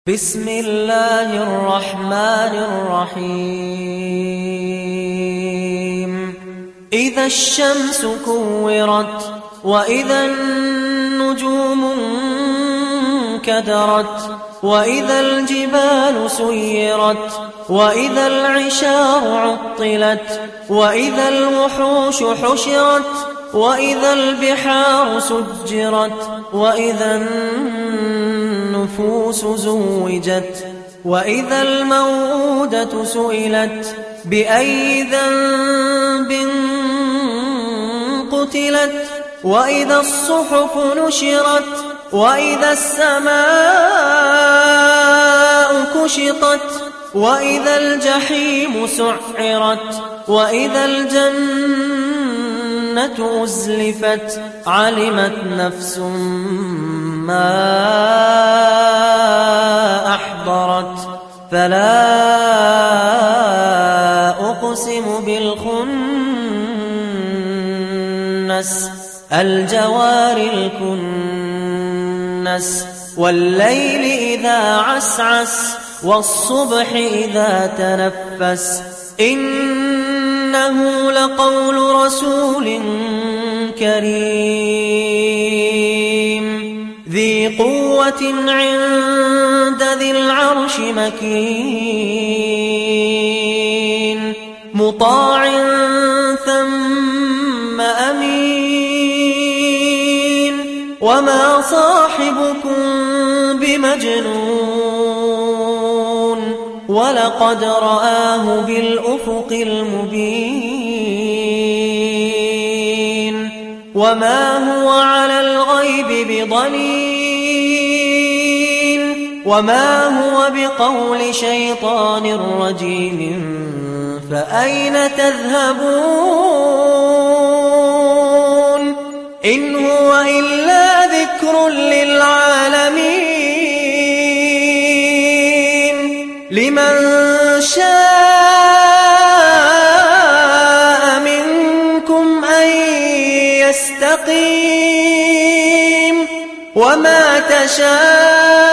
بسم الله الرحمن الرحيم إذا الشمس كورت وإذا النجوم انكدرت وإذا الجبال سيرت وإذا العشار عطلت وإذا الوحوش حشرت وإذا البحار سجرت وإذا النفوس زوجت وإذا الموءودة سئلت بأي ذنب قتلت وإذا الصحف نشرت وإذا السماء كشطت وإذا الجحيم سعرت وإذا الجنة أزلفت علمت نفس ما أحضرت فلا أقسم بالخنس الجوار الكنس والليل إذا عسعس والصبح إذا تنفس إنه لقول رسول كريم ذي قوة عند ذي العرش مكين مطاع ثم أمين وما صاحبكم بمجنون ولقد رآه بالأفق المبين وما هو على الغيب بضنين وما هو بقول شيطان رجيم فأين تذهبون إن هو إلا ذكر للعالمين لمن شاء منكم أن يستقيم وما تشاءون